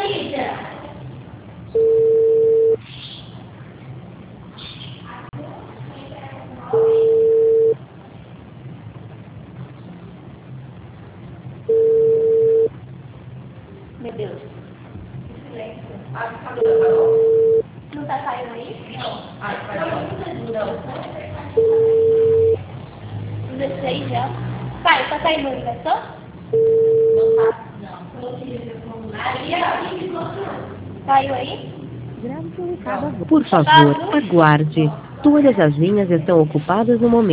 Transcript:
Meu Deus. Não tá saindo aí? Não deixei já. Pai, tá saindo a ligação? Saiu aí? Por favor, aguarde. Todas as linhas estão ocupadas no momento.